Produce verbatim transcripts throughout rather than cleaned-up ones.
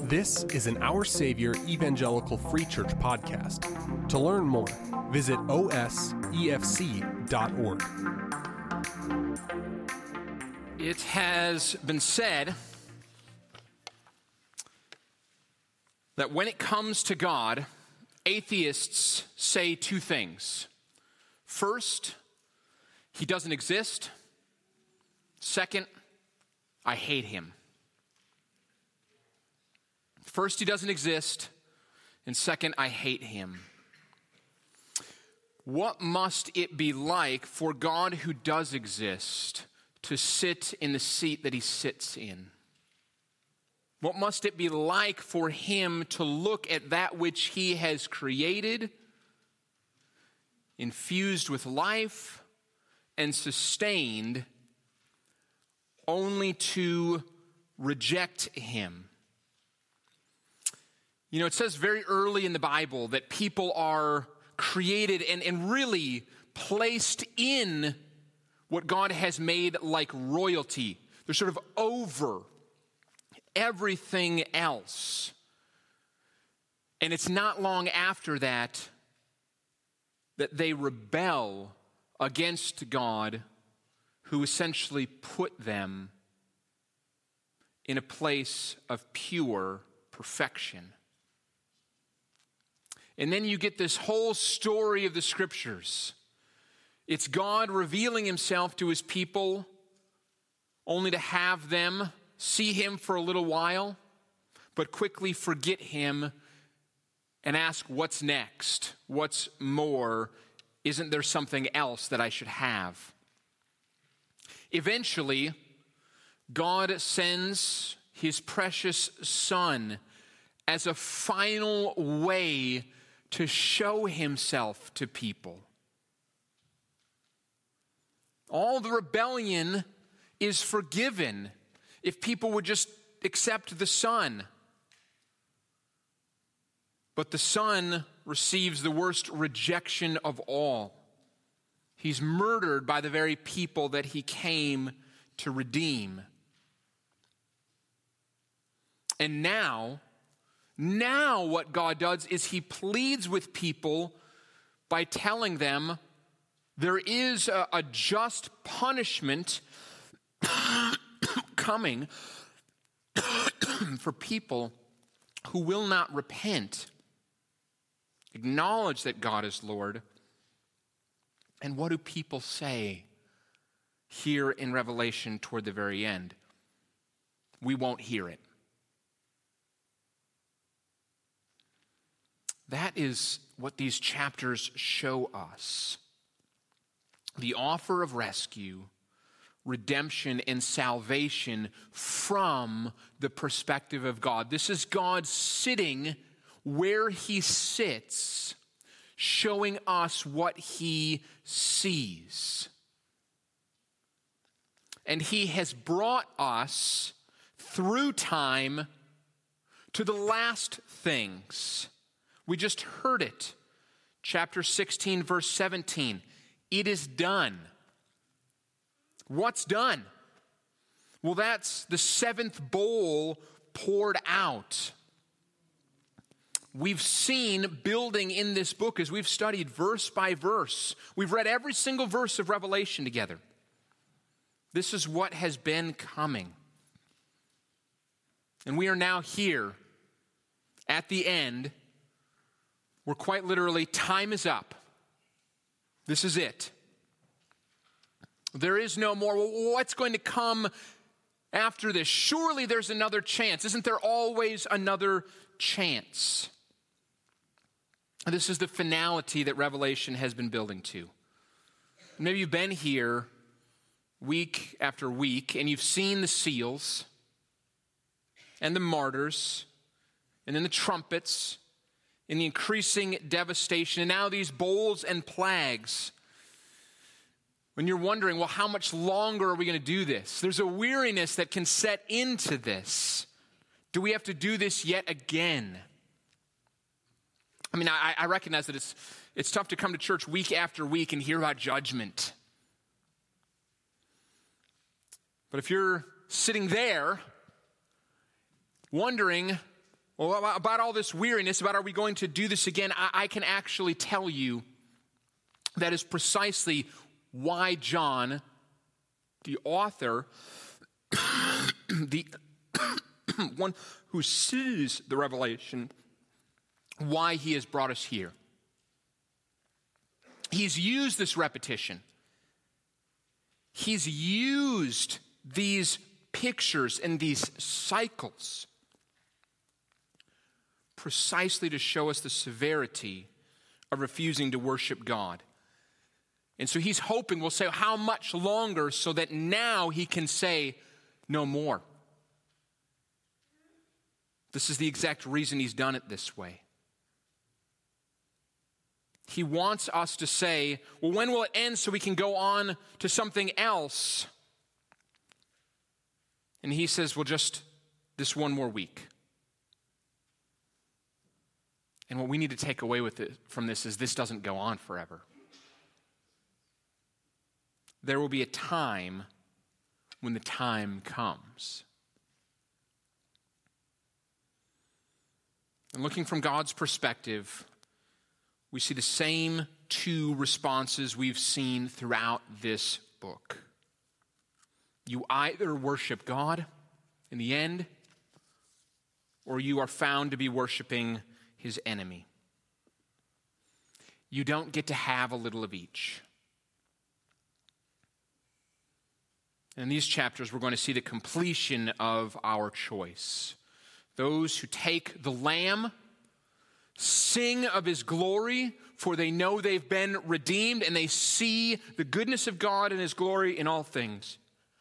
This is an Our Savior Evangelical Free Church podcast. To learn more, visit O S E F C dot org. It has been said that when it comes to God, atheists say two things. First, he doesn't exist. Second, I hate him. First, he doesn't exist. And second, I hate him. What must it be like for God who does exist to sit in the seat that he sits in? What must it be like for him to look at that which he has created, infused with life, and sustained, only to reject him? You know, it says very early in the Bible that people are created and, and really placed in what God has made like royalty. They're sort of over everything else. And it's not long after that that they rebel against God, who essentially put them in a place of pure perfection. And then you get this whole story of the scriptures. It's God revealing himself to his people only to have them see him for a little while, but quickly forget him and ask, what's next? What's more? Isn't there something else that I should have? Eventually, God sends his precious Son as a final way to show himself to people. All the rebellion is forgiven if people would just accept the Son. But the Son receives the worst rejection of all. He's murdered by the very people that he came to redeem. And now, now what God does is he pleads with people by telling them there is a, a just punishment coming for people who will not repent, acknowledge that God is Lord. And what do people say here in Revelation toward the very end? We won't hear it. That is what these chapters show us. The offer of rescue, redemption, and salvation from the perspective of God. This is God sitting where he sits, showing us what he sees. And he has brought us through time to the last things. We just heard it. Chapter sixteen, verse seventeen. It is done. What's done? Well, that's the seventh bowl poured out. We've seen building in this book as we've studied verse by verse. We've read every single verse of Revelation together. This is what has been coming. And we are now here at the end, where quite literally time is up. This is it. There is no more. Well, what's going to come after this? Surely there's another chance. Isn't there always another chance? This is the finality that Revelation has been building to. Maybe you've been here week after week and you've seen the seals and the martyrs and then the trumpets and the increasing devastation, and now these bowls and plagues. When you're wondering, well, how much longer are we going to do this? There's a weariness that can set into this. Do we have to do this yet again? I mean, I, I recognize that it's, it's tough to come to church week after week and hear about judgment. But if you're sitting there wondering, Well, about all this weariness, about are we going to do this again, I, I can actually tell you that is precisely why John, the author, the one who sees the revelation, why he has brought us here. He's used this repetition. He's used these pictures and these cycles precisely to show us the severity of refusing to worship God. And so he's hoping we'll say, how much longer, so that now he can say, no more. This is the exact reason he's done it this way. He wants us to say, well, when will it end so we can go on to something else? And he says, well, just this one more week. And what we need to take away with it from this is this doesn't go on forever. There will be a time when the time comes. And looking from God's perspective, we see the same two responses we've seen throughout this book. You either worship God in the end, or you are found to be worshiping his enemy. You don't get to have a little of each. In these chapters, we're going to see the completion of our choice. Those who take the Lamb, sing of his glory, for they know they've been redeemed, and they see the goodness of God and his glory in all things.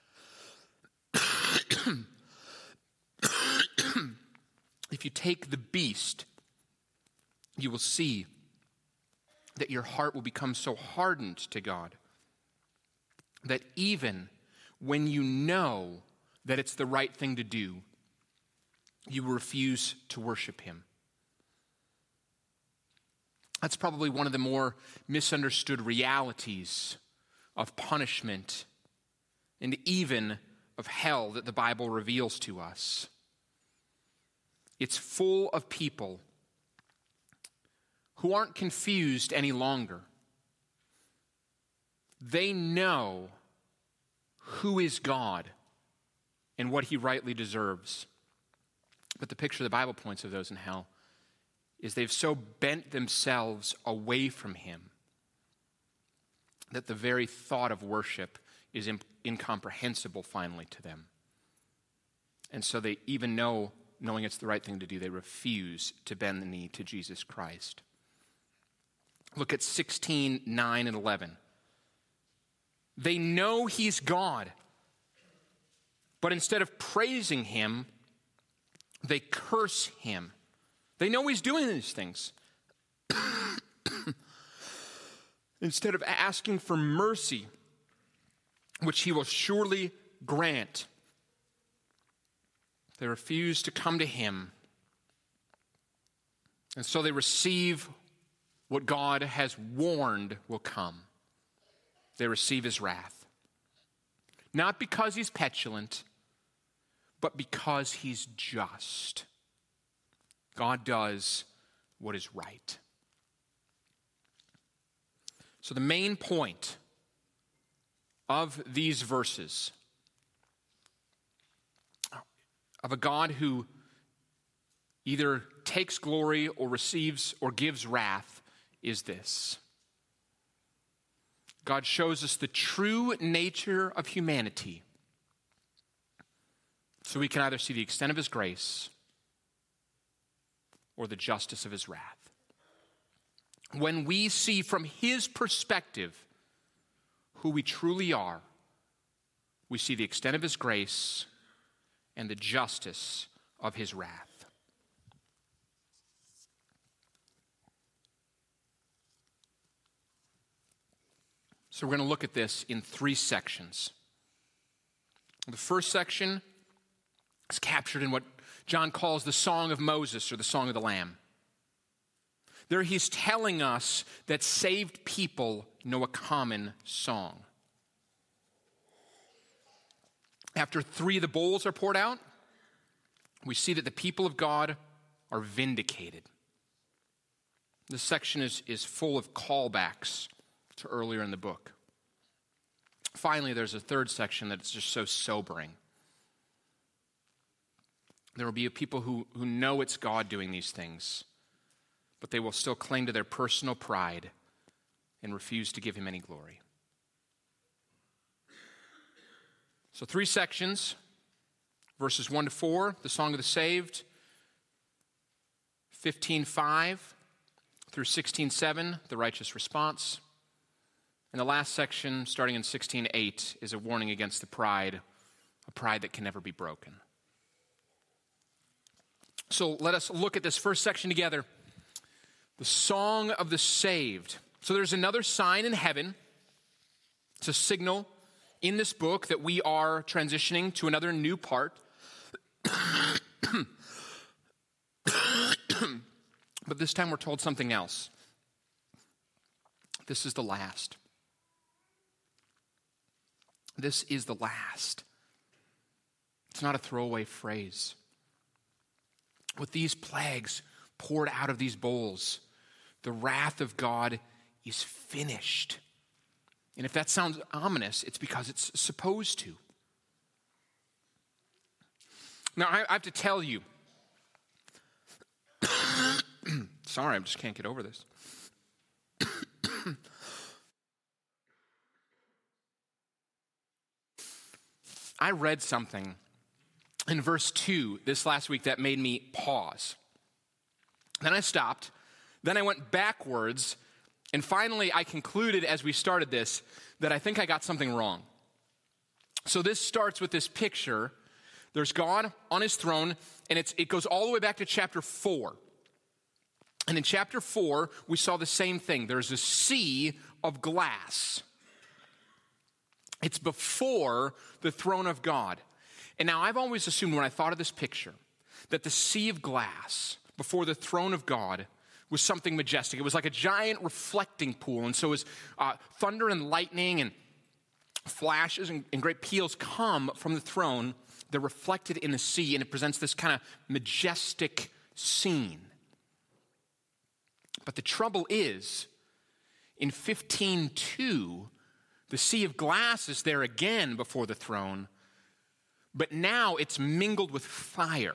If you take the beast, you will see that your heart will become so hardened to God that even when you know that it's the right thing to do, you refuse to worship him. That's probably one of the more misunderstood realities of punishment and even of hell that the Bible reveals to us. It's full of people who aren't confused any longer. They know who is God and what he rightly deserves. But the picture the Bible points of those in hell is they've so bent themselves away from him that the very thought of worship is imp- incomprehensible finally to them. And so they even know, knowing it's the right thing to do, they refuse to bend the knee to Jesus Christ. Look at sixteen, nine, and eleven. They know he's God, but instead of praising him, they curse him. They know he's doing these things. Instead of asking for mercy, which he will surely grant, they refuse to come to him. And so they receive what God has warned will come. They receive his wrath. Not because he's petulant, but because he's just. God does what is right. So the main point of these verses, of a God who either takes glory or receives or gives wrath, is this. God shows us the true nature of humanity so we can either see the extent of his grace or the justice of his wrath. When we see from his perspective who we truly are, we see the extent of his grace and the justice of his wrath. So we're going to look at this in three sections. The first section is captured in what John calls the Song of Moses, or the Song of the Lamb. There he's telling us that saved people know a common song. After three of the bowls are poured out, we see that the people of God are vindicated. This section is, is full of callbacks to earlier in the book. Finally, there's a third section that's just so sobering. There will be people who, who know it's God doing these things, but they will still cling to their personal pride and refuse to give him any glory. So three sections, verses one to four, the Song of the Saved, fifteen five through sixteen seven, the righteous response. And the last section, starting in sixteen eight, is a warning against the pride, a pride that can never be broken. So let us look at this first section together, the Song of the Saved. So there's another sign in heaven. It's a signal in this book that we are transitioning to another new part. But this time we're told something else. This is the last. This is the last. It's not a throwaway phrase. With these plagues poured out of these bowls, the wrath of God is finished. And if that sounds ominous, it's because it's supposed to. Now, I have to tell you, sorry, I just can't get over this. I read something in verse two this last week that made me pause. Then I stopped. Then I went backwards. And finally, I concluded as we started this that I think I got something wrong. So this starts with this picture. There's God on his throne, and it's, it goes all the way back to chapter four. And in chapter four, we saw the same thing. There's a sea of glass. It's before the throne of God. And now I've always assumed when I thought of this picture that the sea of glass before the throne of God was something majestic. It was like a giant reflecting pool. And so as uh, thunder and lightning and flashes and, and great peals come from the throne, they're reflected in the sea, and it presents this kind of majestic scene. But the trouble is, in fifteen two, the sea of glass is there again before the throne, but now it's mingled with fire.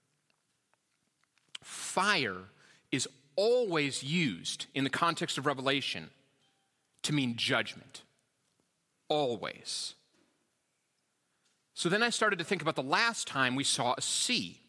Fire is always used in the context of Revelation to mean judgment. Always. So then I started to think about the last time we saw a sea.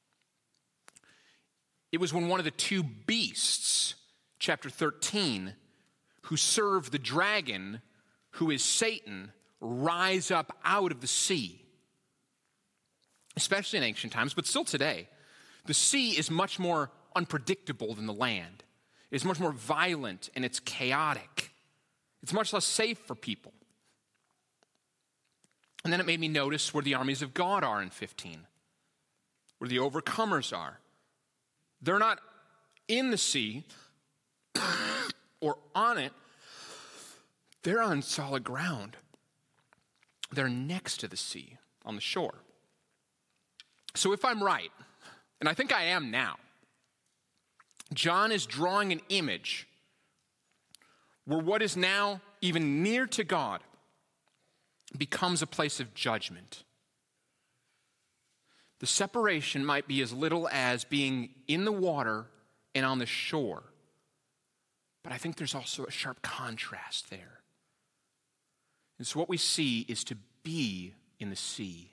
It was when one of the two beasts, chapter thirteen, who serve the dragon, who is Satan, rise up out of the sea. Especially in ancient times, but still today. The sea is much more unpredictable than the land. It's much more violent and it's chaotic. It's much less safe for people. And then it made me notice where the armies of God are in fifteen, where the overcomers are. They're not in the sea or on it. They're on solid ground. They're next to the sea on the shore. So if I'm right, and I think I am now, John is drawing an image where what is now even near to God becomes a place of judgment. The separation might be as little as being in the water and on the shore, but I think there's also a sharp contrast there. And so what we see is to be in the sea,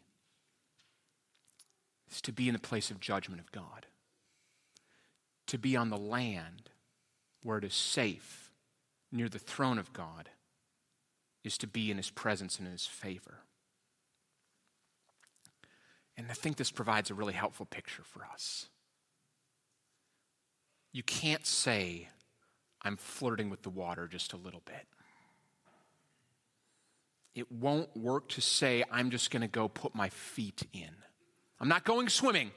is to be in the place of judgment of God. To be on the land where it is safe, near the throne of God, is to be in his presence and in his favor. And I think this provides a really helpful picture for us. You can't say, I'm flirting with the water just a little bit. It won't work to say, I'm just going to go put my feet in. I'm not going swimming,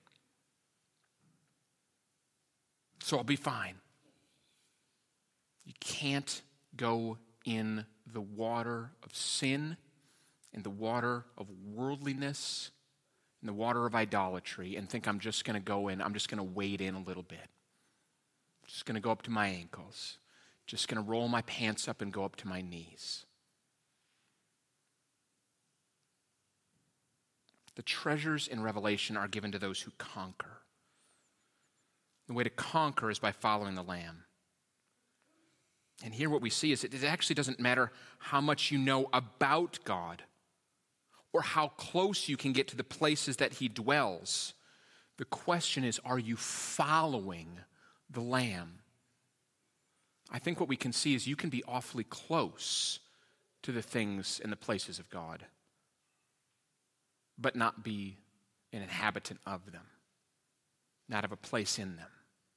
so I'll be fine. You can't go in the water of sin, in the water of worldliness, in the water of idolatry and think I'm just going to go in, I'm just going to wade in a little bit. Just going to go up to my ankles. Just going to roll my pants up and go up to my knees. The treasures in Revelation are given to those who conquer. The way to conquer is by following the Lamb. And here what we see is that it actually doesn't matter how much you know about God or how close you can get to the places that he dwells. The question is, are you following the Lamb? I think what we can see is you can be awfully close to the things and the places of God, but not be an inhabitant of them, not have a place in them.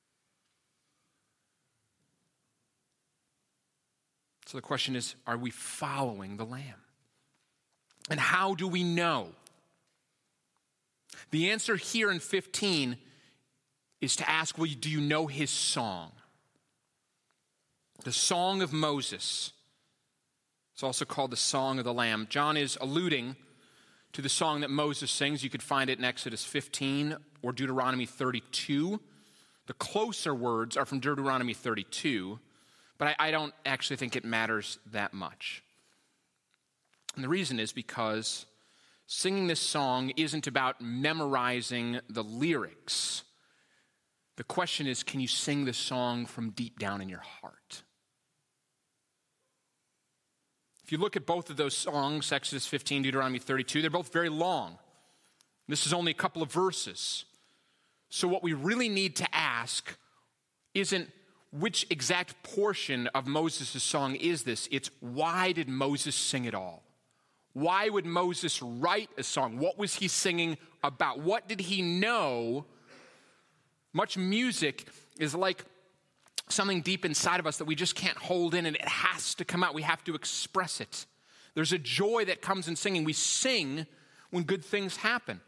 So the question is, are we following the Lamb? And how do we know? The answer here in fifteen is to ask, well, do you know his song? The Song of Moses. It's also called the Song of the Lamb. John is alluding to the song that Moses sings. You could find it in Exodus fifteen or Deuteronomy thirty-two. The closer words are from Deuteronomy thirty-two, but I, I don't actually think it matters that much. And the reason is because singing this song isn't about memorizing the lyrics. The question is, can you sing the song from deep down in your heart? If you look at both of those songs, Exodus fifteen, Deuteronomy thirty-two, they're both very long. This is only a couple of verses. So what we really need to ask isn't which exact portion of Moses' song is this. It's why did Moses sing it all? Why would Moses write a song? What was he singing about? What did he know? Much music is like something deep inside of us that we just can't hold in, and it has to come out. We have to express it. There's a joy that comes in singing. We sing when good things happen.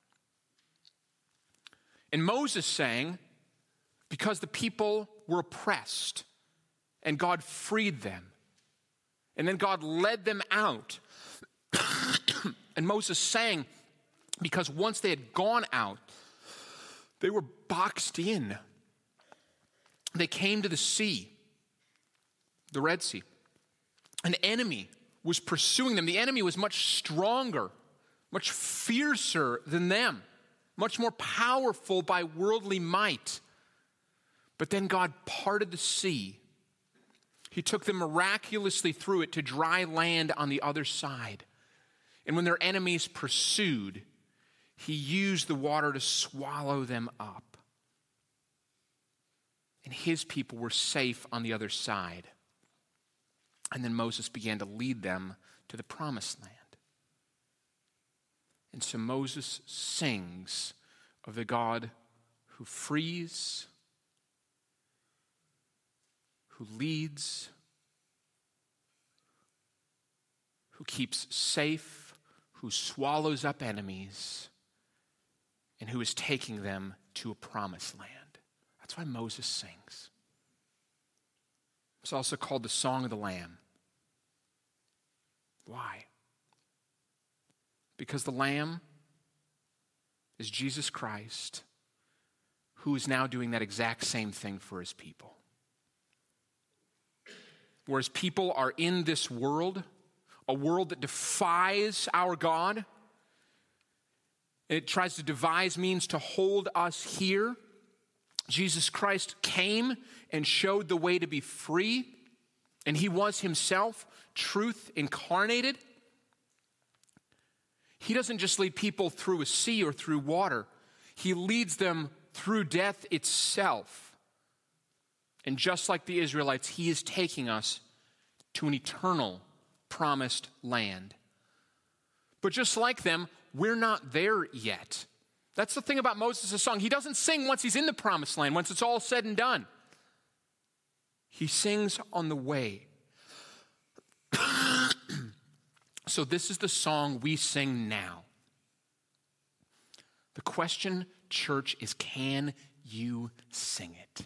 And Moses sang because the people were oppressed, and God freed them. And then God led them out. And Moses sang because once they had gone out, they were boxed in. They came to the sea, the Red Sea. An enemy was pursuing them. The enemy was much stronger, much fiercer than them, much more powerful by worldly might. But then God parted the sea. He took them miraculously through it to dry land on the other side. And when their enemies pursued, he used the water to swallow them up. And his people were safe on the other side. And then Moses began to lead them to the promised land. And so Moses sings of the God who frees, who leads, who keeps safe, who swallows up enemies, and who is taking them to a promised land. That's why Moses sings. It's also called the Song of the Lamb. Why? Because the Lamb is Jesus Christ, who is now doing that exact same thing for his people. Whereas people are in this world, a world that defies our God, it tries to devise means to hold us here. Jesus Christ came and showed the way to be free, and he was himself truth incarnated. He doesn't just lead people through a sea or through water. He leads them through death itself. And just like the Israelites, he is taking us to an eternal promised land. But just like them, we're not there yet. That's the thing about Moses' song. He doesn't sing once he's in the promised land, once it's all said and done. He sings on the way. So this is the song we sing now. The question, church, is can you sing it?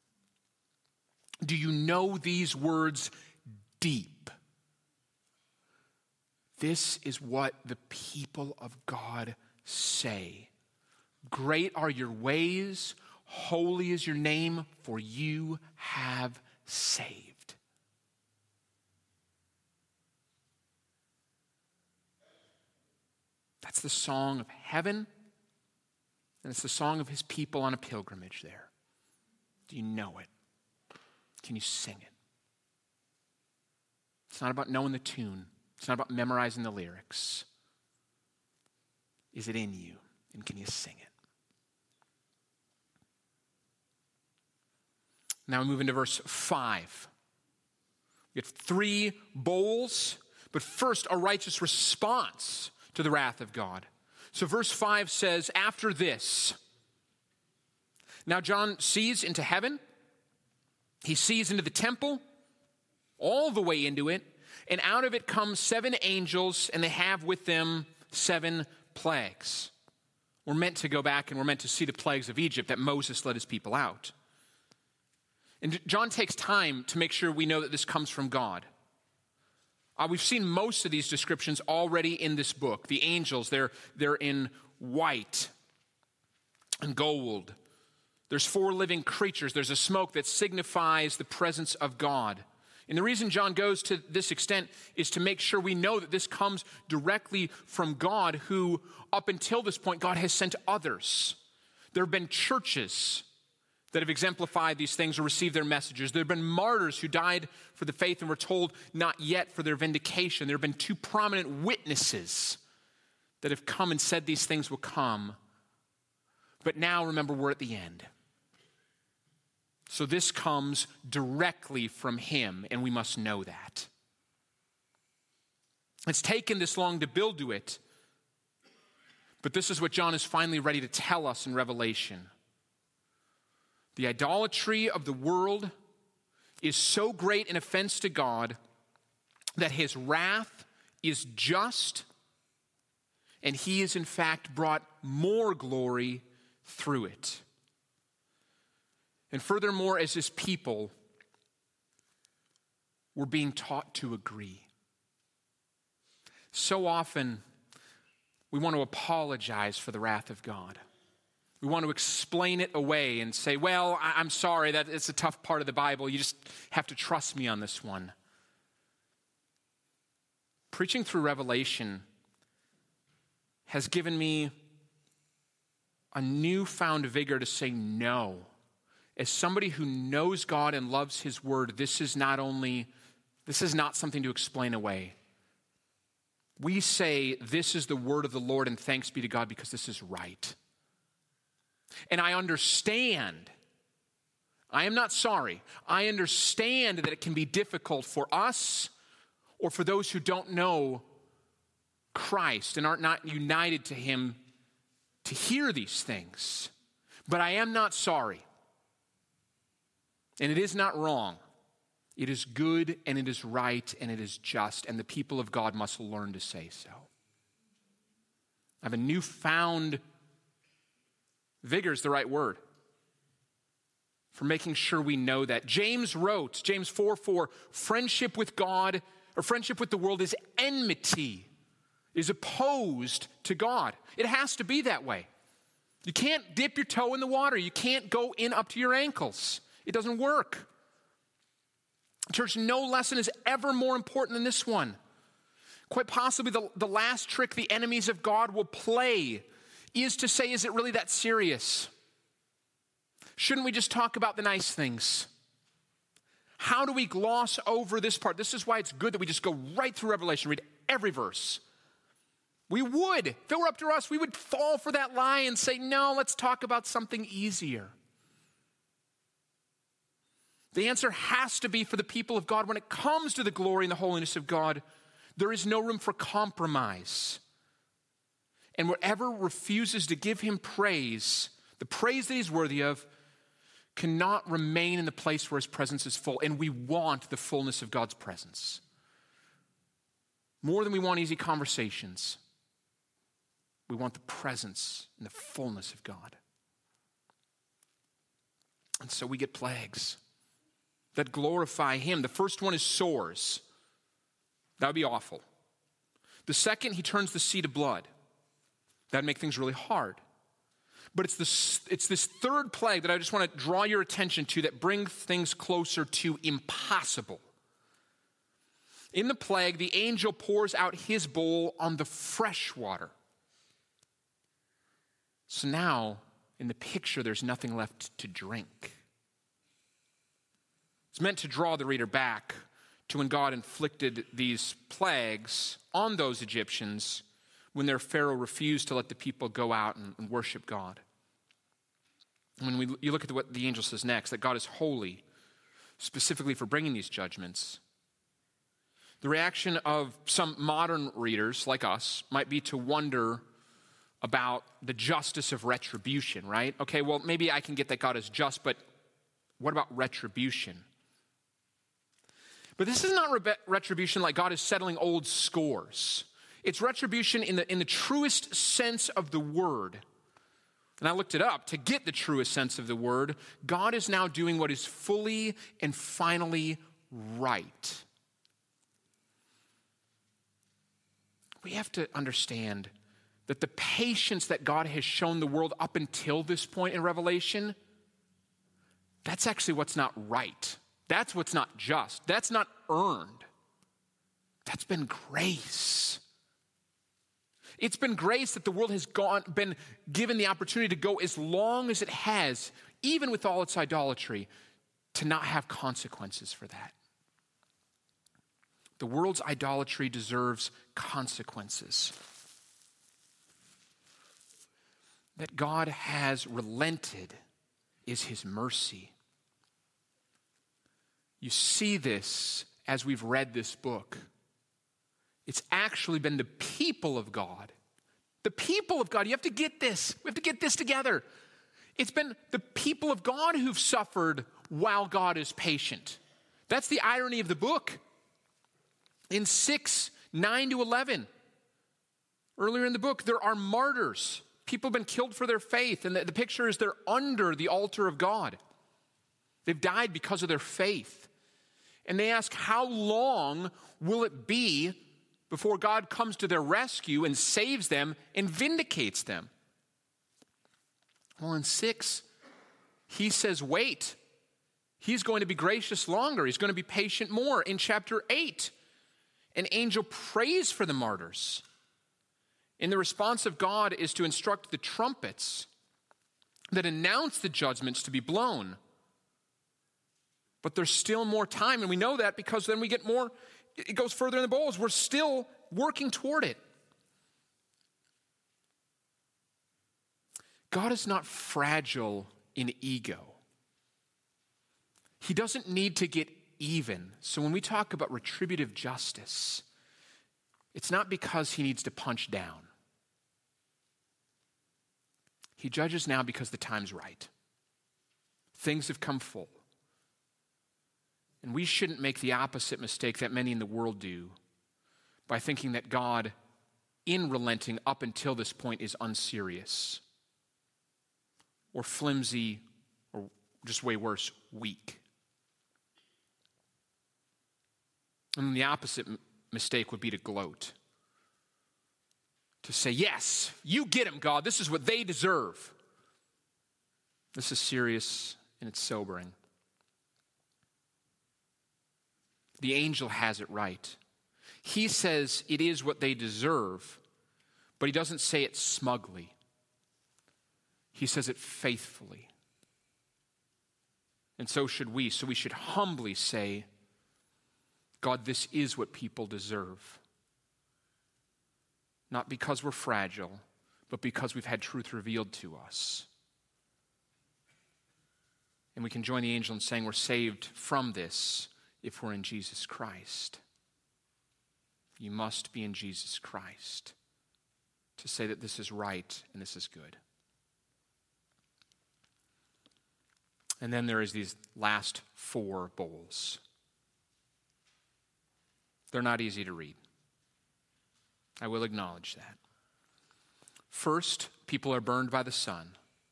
Do you know these words deep? This is what the people of God say, great are your ways, holy is your name, for you have saved. That's the song of heaven, and it's the song of his people on a pilgrimage there. Do you know it? Can you sing it? It's not about knowing the tune. It's not about memorizing the lyrics. Is it in you, and can you sing it? Now we move into verse five. We get three bowls, but first a righteous response to the wrath of God. So verse five says, after this, now John sees into heaven, he sees into the temple, all the way into it, and out of it come seven angels, and they have with them seven plagues. We're meant to go back and we're meant to see the plagues of Egypt that Moses led his people out. And John takes time to make sure we know that this comes from God. Uh, we've seen most of these descriptions already in this book. The angels, they're, they're in white and gold. There's four living creatures. There's a smoke that signifies the presence of God. And the reason John goes to this extent is to make sure we know that this comes directly from God, who up until this point, God has sent others. There have been churches that have exemplified these things or received their messages. There have been martyrs who died for the faith and were told not yet for their vindication. There have been two prominent witnesses that have come and said these things will come. But now, remember, we're at the end. So this comes directly from him, and we must know that. It's taken this long to build to it, but this is what John is finally ready to tell us in Revelation. The idolatry of the world is so great an offense to God that his wrath is just, and he is in fact brought more glory through it. And furthermore, as his people, we're being taught to agree. So often, we want to apologize for the wrath of God. We want to explain it away and say, well, I'm sorry, that it's a tough part of the Bible. You just have to trust me on this one. Preaching through Revelation has given me a newfound vigor to say no. As somebody who knows God and loves his word, this is not only, this is not something to explain away. We say this is the word of the Lord and thanks be to God because this is right. And I understand, I am not sorry, I understand that it can be difficult for us or for those who don't know Christ and aren't not united to him to hear these things. But I am not sorry. And it is not wrong. It is good and it is right and it is just, and the people of God must learn to say so. I have a newfound vigor is the right word for making sure we know that. James wrote, James four four, friendship with God or friendship with the world is enmity, is opposed to God. It has to be that way. You can't dip your toe in the water. You can't go in up to your ankles. It doesn't work. Church, no lesson is ever more important than this one. Quite possibly the, the last trick the enemies of God will play is to say, is it really that serious? Shouldn't we just talk about the nice things? How do we gloss over this part? This is why it's good that we just go right through Revelation, read every verse. We would, if it were up to us, we would fall for that lie and say, no, let's talk about something easier. The answer has to be for the people of God when it comes to the glory and the holiness of God, there is no room for compromise. And whatever refuses to give him praise, the praise that he's worthy of, cannot remain in the place where his presence is full. And we want the fullness of God's presence. More than we want easy conversations, we want the presence and the fullness of God. And so we get plagues that glorify him. The first one is sores. That would be awful. The second, he turns the sea to blood. That'd make things really hard. But it's this, it's this third plague that I just want to draw your attention to that brings things closer to impossible. In the plague, the angel pours out his bowl on the fresh water. So now, in the picture, there's nothing left to drink. It's meant to draw the reader back to when God inflicted these plagues on those Egyptians when their Pharaoh refused to let the people go out and, and worship God. When we, you look at the, what the angel says next, that God is holy, specifically for bringing these judgments. The reaction of some modern readers, like us, might be to wonder about the justice of retribution, right? Okay, well, maybe I can get that God is just, but what about retribution? But this is not re- retribution like God is settling old scores. It's retribution in the, in the truest sense of the word. And I looked it up to get the truest sense of the word. God is now doing what is fully and finally right. We have to understand that the patience that God has shown the world up until this point in Revelation, that's actually what's not right. That's what's not just. That's not earned. That's been grace. It's been grace that the world has gone, been given the opportunity to go as long as it has, even with all its idolatry, to not have consequences for that. The world's idolatry deserves consequences. That God has relented is his mercy. You see this as we've read this book. It's actually been the people of God. The people of God. You have to get this. We have to get this together. It's been the people of God who've suffered while God is patient. That's the irony of the book. In six, nine to eleven, earlier in the book, there are martyrs. People have been killed for their faith. And the, the picture is they're under the altar of God. They've died because of their faith. And they ask, how long will it be before God comes to their rescue and saves them and vindicates them? Well, in six, he says, wait. He's going to be gracious longer. He's going to be patient more. In chapter eight, an angel prays for the martyrs. And the response of God is to instruct the trumpets that announce the judgments to be blown. But there's still more time, and we know that because then we get more, it goes further in the bowls. We're still working toward it. God is not fragile in ego. He doesn't need to get even. So when we talk about retributive justice, it's not because he needs to punch down. He judges now because the time's right. Things have come full. And we shouldn't make the opposite mistake that many in the world do by thinking that God, in relenting up until this point, is unserious or flimsy or just way worse, weak. And the opposite m- mistake would be to gloat. To say, yes, you get them, God. This is what they deserve. This is serious and it's sobering. The angel has it right. He says it is what they deserve, but he doesn't say it smugly. He says it faithfully. And so should we. So we should humbly say, God, this is what people deserve. Not because we're fragile, but because we've had truth revealed to us. And we can join the angel in saying we're saved from this if we're in Jesus Christ. You must be in Jesus Christ to say that this is right and this is good. And then there is these last four bowls. They're not easy to read. I will acknowledge that. First, people are burned by the sun.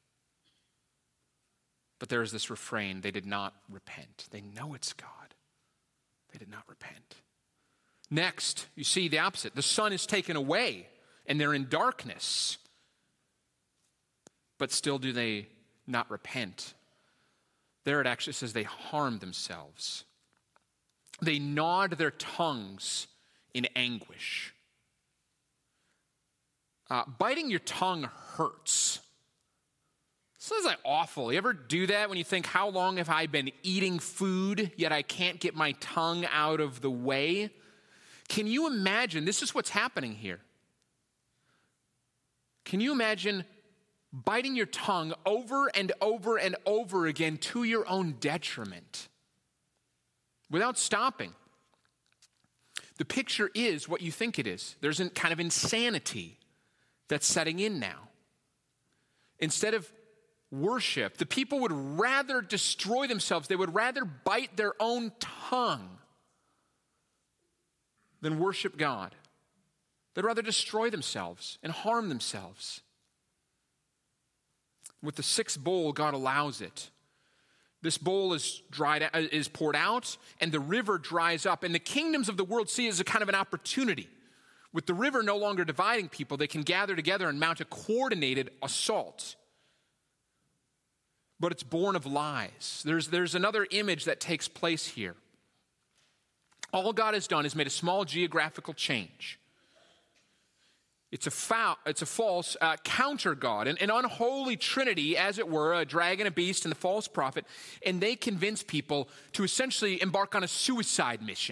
But there is this refrain, they did not repent. They know it's God. They did not repent. Next, you see the opposite. The sun is taken away, and they're in darkness. but still do they not repent. There it actually says they harm themselves. They gnawed their tongues in anguish. Uh, biting your tongue hurts. Sounds like awful. You ever do that when you think, how long have I been eating food, yet I can't get my tongue out of the way? Can you imagine? This is what's happening here. Can you imagine biting your tongue over and over and over again to your own detriment without stopping? The picture is what you think it is. There's a kind of insanity that's setting in now. Instead of worship, the people would rather destroy themselves. They would rather bite their own tongue than worship God. They'd rather destroy themselves and harm themselves. With the sixth bowl, God allows it. This bowl is dried, is poured out, and the river dries up. And the kingdoms of the world see it as a kind of an opportunity. With the river no longer dividing people, they can gather together and mount a coordinated assault. But it's born of lies. There's, there's another image that takes place here. All God has done is made a small geographical change. It's a, foul, it's a false uh, counter-God, an, an unholy trinity, as it were, a dragon, a beast, and the false prophet, and they convince people to essentially embark on a suicide mission.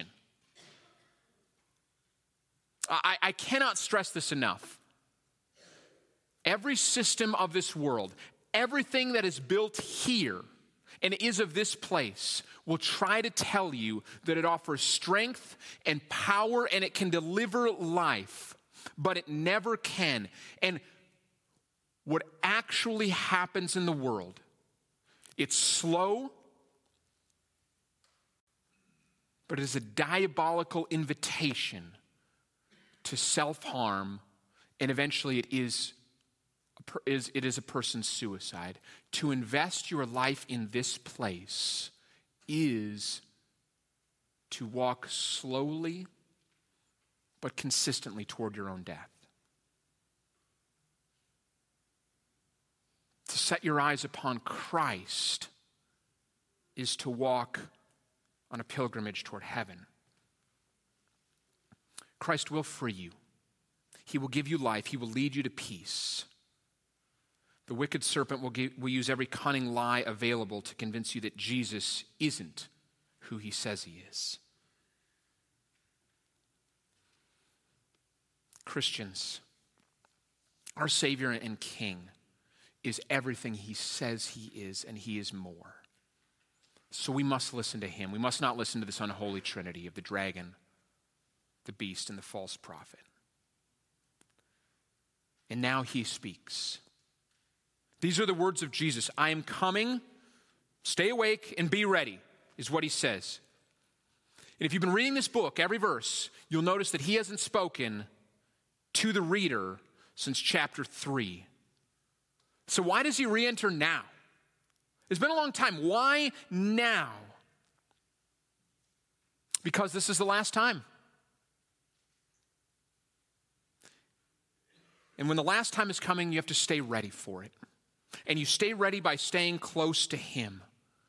I, I cannot stress this enough. Every system of this world, everything that is built here and is of this place will try to tell you that it offers strength and power and it can deliver life, but it never can. And what actually happens in the world, it's slow, but it is a diabolical invitation to self-harm, and eventually it is, is, it is a person's suicide. To invest your life in this place is to walk slowly but consistently toward your own death. To set your eyes upon Christ is to walk on a pilgrimage toward heaven. Christ will free you. He will give you life. He will lead you to peace. The wicked serpent will, give, will use every cunning lie available to convince you that Jesus isn't who he says he is. Christians, our Savior and King is everything he says he is, and he is more. So we must listen to him. We must not listen to this unholy trinity of the dragon, the beast, and the false prophet. And now he speaks. These are the words of Jesus. I am coming. Stay awake and be ready, is what he says. And if you've been reading this book, every verse, you'll notice that he hasn't spoken to the reader since chapter three. So why does he re-enter now? It's been a long time. Why now? Because this is the last time. And when the last time is coming, you have to stay ready for it. And you stay ready by staying close to him.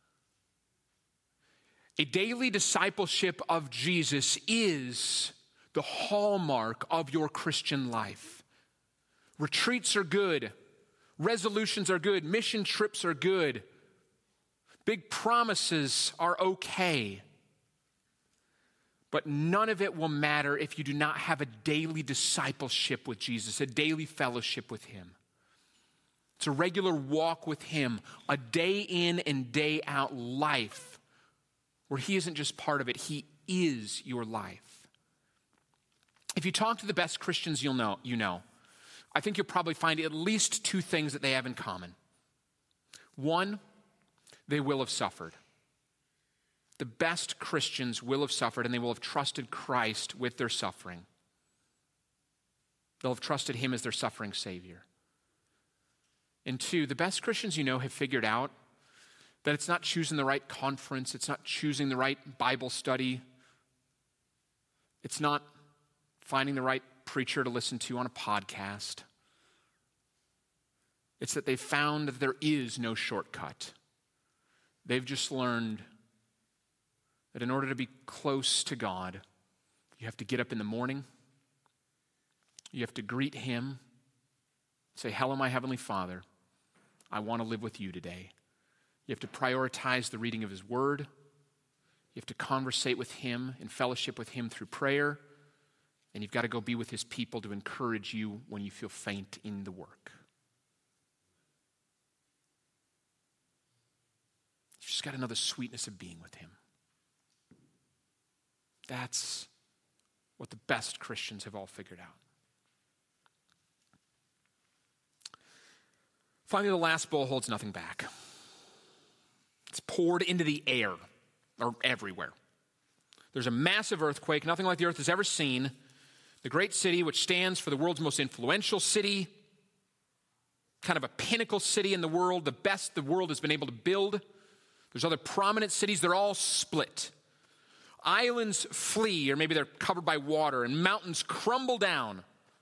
A daily discipleship of Jesus is the hallmark of your Christian life. Retreats are good. Resolutions are good. Mission trips are good. Big promises are okay. But none of it will matter if you do not have a daily discipleship with Jesus, a daily fellowship with him. It's a regular walk with him, a day in and day out life where he isn't just part of it, he is your life. If you talk to the best Christians you'll know, you know, I think you'll probably find at least two things that they have in common. One, they will have suffered. The best Christians will have suffered, and they will have trusted Christ with their suffering. They'll have trusted him as their suffering Savior. And two, the best Christians you know have figured out that it's not choosing the right conference, it's not choosing the right Bible study, it's not finding the right preacher to listen to on a podcast. It's that they've found that there is no shortcut. They've just learned that in order to be close to God, you have to get up in the morning. You have to greet him. Say, hello, my Heavenly Father. I want to live with you today. You have to prioritize the reading of his word. You have to conversate with him and fellowship with him through prayer. And you've got to go be with his people to encourage you when you feel faint in the work. You've just got to know the sweetness of being with him. That's what the best Christians have all figured out. Finally, the last bowl holds nothing back. It's poured into the air, or everywhere. There's a massive earthquake, nothing like the earth has ever seen. The great city, which stands for the world's most influential city, kind of a pinnacle city in the world, the best the world has been able to build. There's other prominent cities, they're all split. Islands flee, or maybe they're covered by water, and mountains crumble down.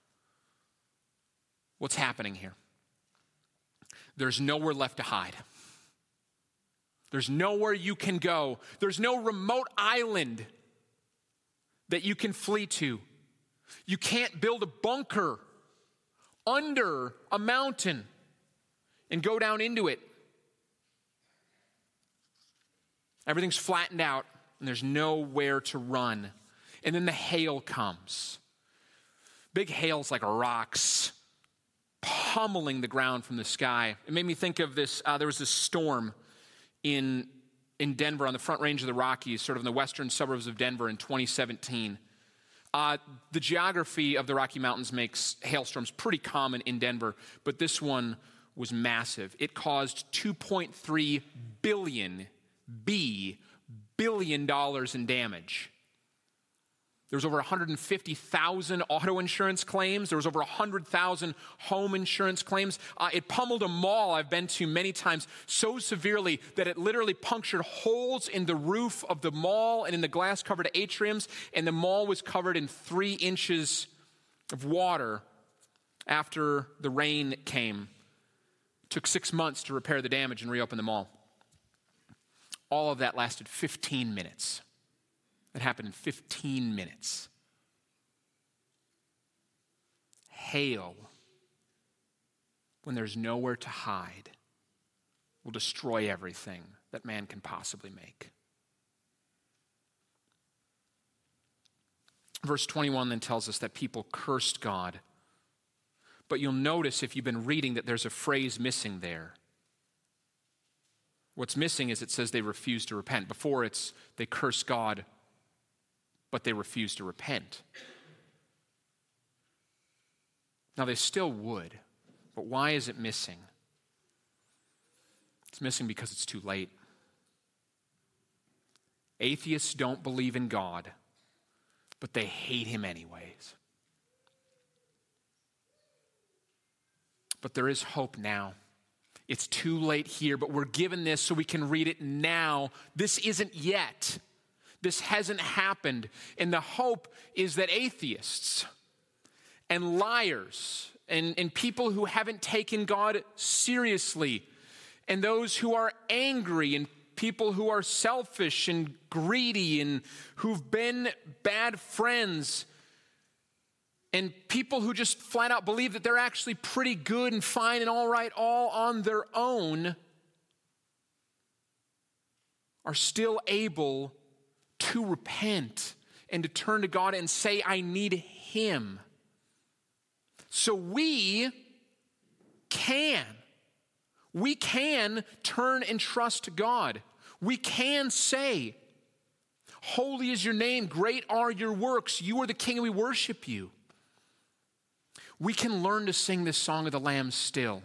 What's happening here? There's nowhere left to hide. There's nowhere you can go. There's no remote island that you can flee to. You can't build a bunker under a mountain and go down into it. Everything's flattened out and there's nowhere to run. And then the hail comes. Big hail's like rocks pummeling the ground from the sky. It made me think of this, uh, there was this storm in, in Denver on the Front Range of the Rockies, sort of in the western suburbs of Denver in twenty seventeen. Uh, the geography of the Rocky Mountains makes hailstorms pretty common in Denver, but this one was massive. It caused two point three billion, B, billion dollars in damage. There was over one hundred fifty thousand auto insurance claims. There was over one hundred thousand home insurance claims. Uh, it pummeled a mall I've been to many times so severely that it literally punctured holes in the roof of the mall and in the glass-covered atriums, and the mall was covered in three inches of water after the rain came. It took six months to repair the damage and reopen the mall. All of that lasted fifteen minutes. It happened in fifteen minutes. Hail, when there's nowhere to hide, will destroy everything that man can possibly make. Verse twenty-one then tells us that people cursed God. But you'll notice if you've been reading that there's a phrase missing there. What's missing is it says they refused to repent. Before it's they curse God, but they refuse to repent. Now they still would, but why is it missing? It's missing because it's too late. Atheists don't believe in God, but they hate him anyways. But there is hope now. It's too late here, but we're given this so we can read it now. This isn't yet. This hasn't happened. And the hope is that atheists and liars and, and people who haven't taken God seriously and those who are angry and people who are selfish and greedy and who've been bad friends and people who just flat out believe that they're actually pretty good and fine and all right all on their own are still able to repent and to turn to God and say, I need him. So we can. We can turn and trust God. We can say, holy is your name, great are your works, you are the King and we worship you. We can learn to sing this song of the Lamb still.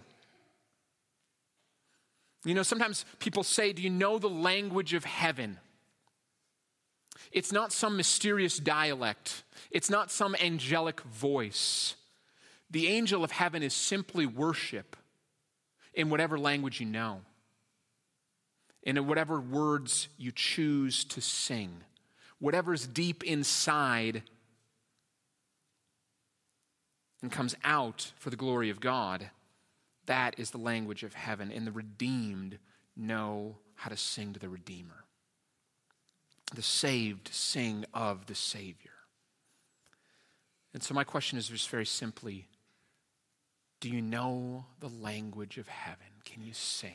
You know, sometimes people say, do you know the language of heaven? It's not some mysterious dialect. It's not some angelic voice. The angel of heaven is simply worship in whatever language you know, in whatever words you choose to sing, whatever's deep inside and comes out for the glory of God. That is the language of heaven, and the redeemed know how to sing to the Redeemer. The saved sing of the Savior. And so my question is just very simply, do you know the language of heaven? Can you sing?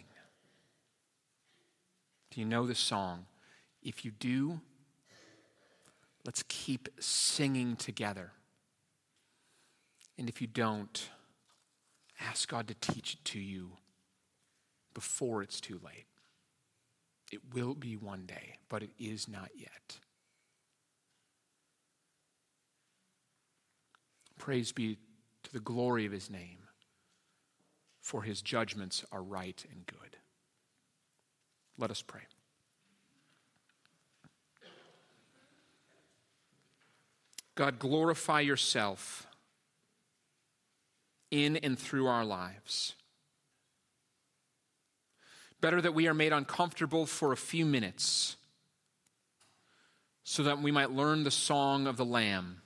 Do you know the song? If you do, let's keep singing together. And if you don't, ask God to teach it to you before it's too late. It will be one day, but it is not yet. Praise be to the glory of his name, for his judgments are right and good. Let us pray. God, glorify yourself in and through our lives. Better that we are made uncomfortable for a few minutes so that we might learn the song of the Lamb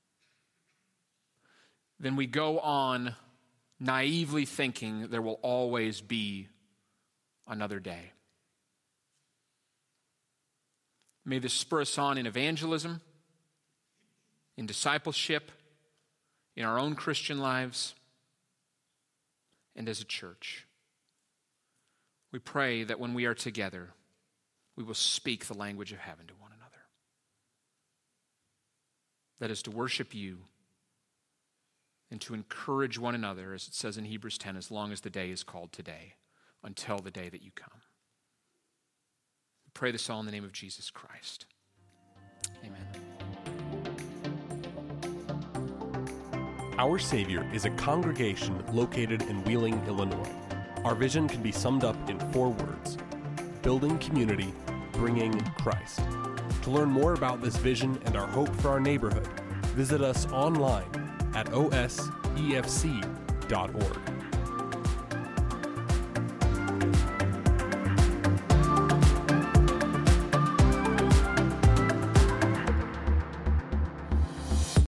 than we go on naively thinking there will always be another day. May this spur us on in evangelism, in discipleship, in our own Christian lives, and as a church. We pray that when we are together, we will speak the language of heaven to one another. That is to worship you and to encourage one another, as it says in Hebrews ten, as long as the day is called today, until the day that you come. We pray this all in the name of Jesus Christ. Amen. Our Savior is a congregation located in Wheeling, Illinois. Our vision can be summed up in four words: building community, bringing Christ. To learn more about this vision and our hope for our neighborhood, visit us online at o s e f c dot org.